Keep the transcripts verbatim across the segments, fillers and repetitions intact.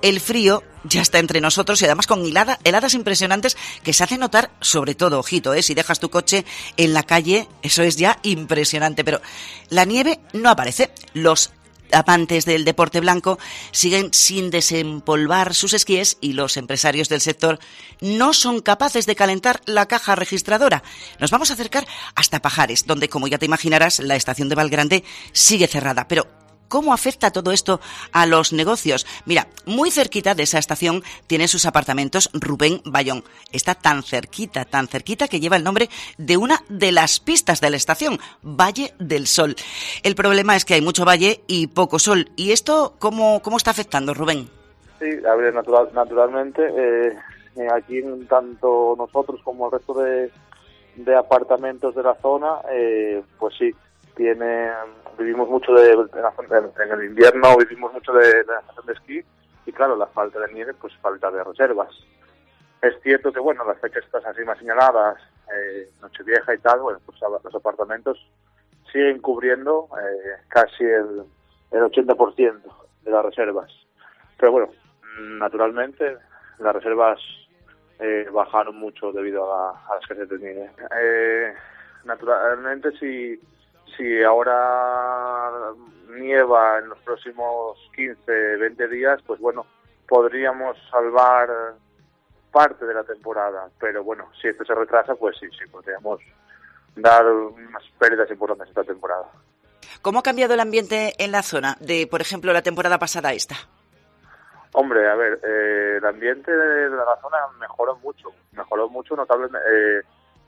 el frío ya está entre nosotros y además con helada, heladas impresionantes que se hacen notar, sobre todo, ojito, ¿eh? Si dejas tu coche en la calle, eso es ya impresionante. Pero la nieve no aparece. Los amantes del deporte blanco siguen sin desempolvar sus esquíes y los empresarios del sector no son capaces de calentar la caja registradora. Nos vamos a acercar hasta Pajares, donde, como ya te imaginarás, la estación de Valgrande sigue cerrada. Pero ¿cómo afecta todo esto a los negocios? Mira, muy cerquita de esa estación tiene sus apartamentos Rubén Bayón. Está tan cerquita, tan cerquita que lleva el nombre de una de las pistas de la estación, Valle del Sol. El problema es que hay mucho valle y poco sol. ¿Y esto cómo, cómo está afectando, Rubén? Sí, a ver, natural, naturalmente, eh, aquí tanto nosotros como el resto de, de apartamentos de la zona, eh, pues sí, tiene, vivimos mucho de, en el invierno vivimos mucho de, de la estación de esquí y claro, la falta de nieve, pues falta de reservas. Es cierto que bueno, las fechas estas así más señaladas, eh, Nochevieja y tal, bueno, pues los apartamentos siguen cubriendo eh, casi el, el ochenta por ciento de las reservas. Pero bueno, naturalmente las reservas eh, bajaron mucho debido a, a la escasez de nieve. Eh, naturalmente si Si ahora nieva en los próximos quince, veinte días, pues bueno, podríamos salvar parte de la temporada. Pero bueno, si esto se retrasa, pues sí, sí, podríamos dar unas pérdidas importantes esta temporada. ¿Cómo ha cambiado el ambiente en la zona de, por ejemplo, la temporada pasada a esta? Hombre, a ver, eh, el ambiente de la zona mejoró mucho, mejoró mucho notablemente. Eh,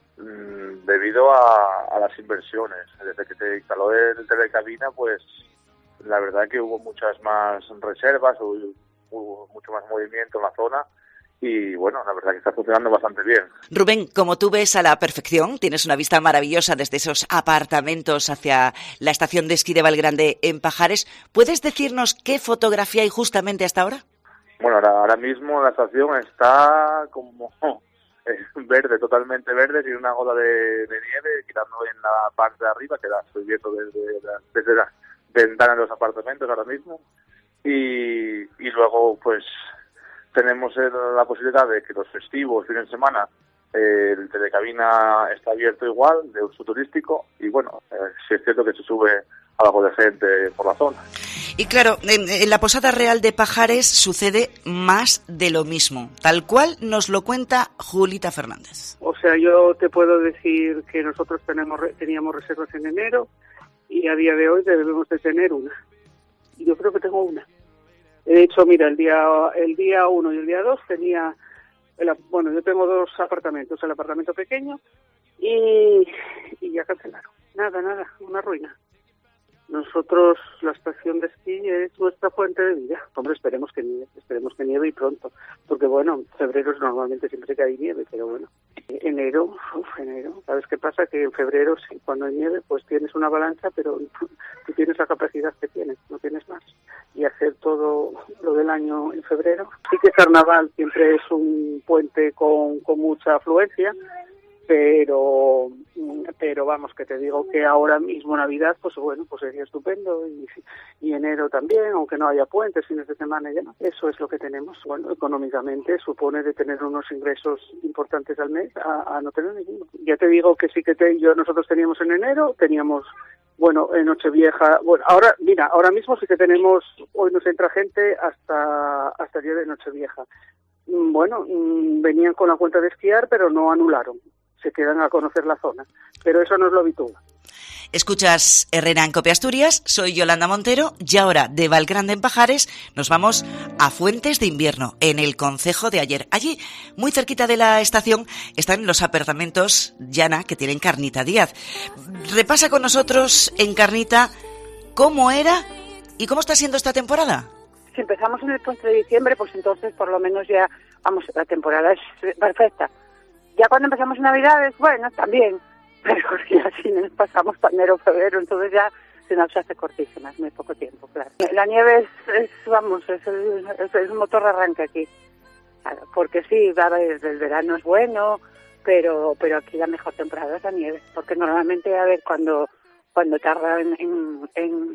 debido a, a las inversiones. Desde que se instaló el telecabina, pues la verdad que hubo muchas más reservas, hubo, hubo mucho más movimiento en la zona y bueno, la verdad que está funcionando bastante bien. Rubén, como tú ves a la perfección, tienes una vista maravillosa desde esos apartamentos hacia la estación de esquí de Valgrande en Pajares. ¿Puedes decirnos qué fotografía hay justamente hasta ahora? Bueno, ahora, ahora mismo la estación está como verde, totalmente verde, sin una gota de, de nieve, quitando en la parte de arriba, que la estoy viendo desde, desde las ventanas de los apartamentos ahora mismo. Y, y luego, pues, tenemos el, la posibilidad de que los festivos, fines de semana, eh, el telecabina está abierto igual, de uso turístico, y bueno, eh, sí es cierto que se sube algo de gente por la zona. Y claro, en, en la Posada Real de Pajares sucede más de lo mismo, tal cual nos lo cuenta Julita Fernández. O sea, yo te puedo decir que nosotros tenemos teníamos reservas en enero y a día de hoy debemos de tener una. Yo creo que tengo una. De hecho, mira, el día el día uno y el día dos tenía, el, bueno, yo tengo dos apartamentos, el apartamento pequeño y, y ya cancelaron. Nada, nada, una ruina. Nosotros, la estación de esquí es nuestra fuente de vida. Hombre, esperemos que nieve, esperemos que nieve y pronto. Porque bueno, febrero es normalmente siempre que hay nieve, pero bueno. Enero, uf, enero. ¿Sabes qué pasa? Que en febrero, sí, cuando hay nieve, pues tienes una avalancha, pero tú tienes la capacidad que tienes, no tienes más. Y hacer todo lo del año en febrero. Sí que Carnaval siempre es un puente con, con mucha afluencia, pero pero vamos, que te digo que ahora mismo Navidad, pues bueno, pues sería estupendo y, y enero también, aunque no haya puentes, fines de semana y demás. Eso es lo que tenemos. Bueno, económicamente supone de tener unos ingresos importantes al mes a, a no tener ninguno. Ya te digo que sí que te, yo nosotros teníamos en enero, teníamos, bueno, en Nochevieja, bueno, ahora, mira, ahora mismo sí que tenemos, hoy nos entra gente hasta, hasta el día de Nochevieja. Bueno, venían con la cuenta de esquiar, pero no anularon. Se quedan a conocer la zona, pero eso no es lo habitual. Escuchas Herrera en Cope Asturias, soy Yolanda Montero y ahora de Valgrande en Pajares nos vamos a Fuentes de Invierno, en el concejo de Aller. Allí, muy cerquita de la estación, están los apartamentos Llana que tienen Carnita Díaz. Repasa con nosotros en Carnita cómo era y cómo está siendo esta temporada. Si empezamos en el puente de diciembre, pues entonces por lo menos ya, vamos, la temporada es perfecta. Ya cuando empezamos en Navidades, bueno, también, pero ya si nos pasamos para enero, febrero, entonces ya se nos hace cortísima, es muy poco tiempo, claro. La nieve es, es vamos, es el, es el motor de arranque aquí, claro, porque sí, desde el verano es bueno, pero pero aquí la mejor temporada es la nieve, porque normalmente, a ver, cuando cuando tarda en, en, en,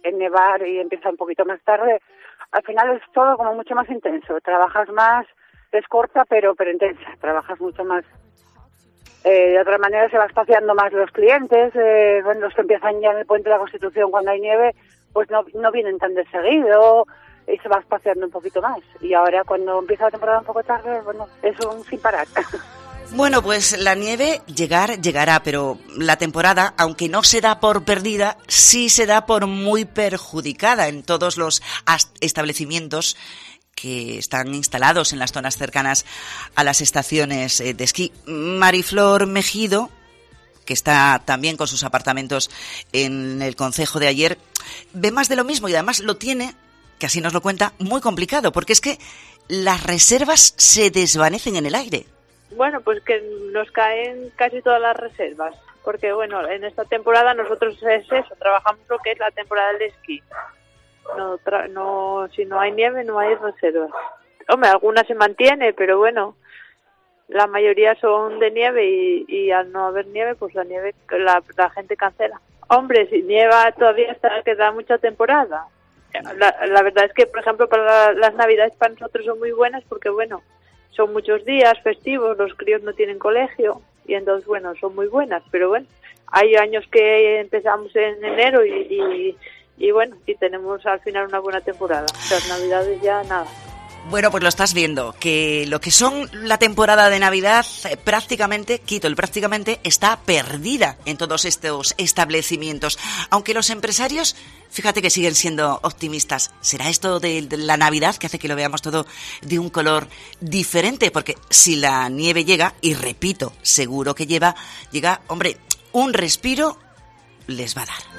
en nevar y empieza un poquito más tarde, al final es todo como mucho más intenso. Trabajas más, es corta pero pero intensa, trabajas mucho más. Eh, de otra manera se va espaciando más los clientes, eh, bueno, los que empiezan ya en el Puente de la Constitución cuando hay nieve, pues no, no vienen tan de seguido y se va espaciando un poquito más. Y ahora cuando empieza la temporada un poco tarde, bueno, es un sin parar. Bueno, pues la nieve llegar, llegará, pero la temporada, aunque no se da por perdida, sí se da por muy perjudicada en todos los establecimientos que están instalados en las zonas cercanas a las estaciones de esquí. Mariflor Mejido, que está también con sus apartamentos en el concejo de Aller, ve más de lo mismo y además lo tiene, que así nos lo cuenta, muy complicado, porque es que las reservas se desvanecen en el aire. Bueno, pues que nos caen casi todas las reservas, porque bueno, en esta temporada nosotros es eso, trabajamos lo que es la temporada del esquí. No, tra- no, si no hay nieve no hay reservas. Hombre, algunas se mantiene, pero bueno, la mayoría son de nieve y, y al no haber nieve, pues la nieve la, la gente cancela. Hombre, si nieva todavía está, queda mucha temporada. La, la verdad es que, por ejemplo, para la, las Navidades para nosotros son muy buenas porque, bueno, son muchos días festivos, los críos no tienen colegio y entonces, bueno, son muy buenas. Pero bueno, hay años que empezamos en enero y... y Y bueno, y tenemos al final una buena temporada. Las Navidades ya nada. Bueno, pues lo estás viendo, que lo que son la temporada de Navidad eh, prácticamente, quito el prácticamente, está perdida en todos estos establecimientos. Aunque los empresarios, fíjate que siguen siendo optimistas. ¿Será esto de, de la Navidad que hace que lo veamos todo de un color diferente? Porque si la nieve llega, y repito, seguro que lleva, llega, hombre, un respiro les va a dar.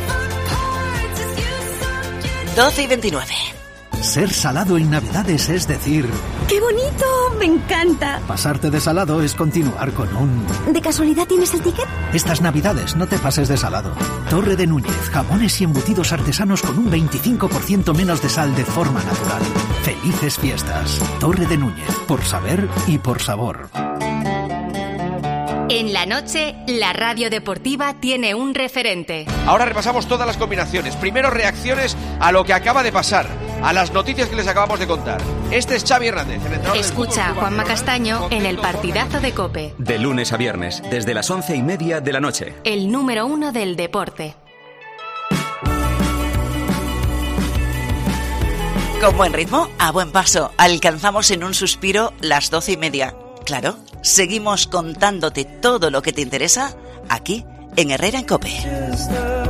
doce y veintinueve. Ser salado en Navidades es decir... ¡Qué bonito! ¡Me encanta! Pasarte de salado es continuar con un... ¿De casualidad tienes el ticket? Estas Navidades no te pases de salado. Torre de Núñez, jamones y embutidos artesanos con un veinticinco por ciento menos de sal de forma natural. Felices fiestas. Torre de Núñez, por saber y por sabor. En la noche, la radio deportiva tiene un referente. Ahora repasamos todas las combinaciones. Primero, reacciones a lo que acaba de pasar, a las noticias que les acabamos de contar. Este es Xavi Hernández. El entrenador Escucha a Juanma Castaño en el partidazo de COPE. De lunes a viernes, desde las once y media de la noche. El número uno del deporte. Con buen ritmo, a buen paso, alcanzamos en un suspiro las doce y media. Claro, seguimos contándote todo lo que te interesa aquí en Herrera en COPE.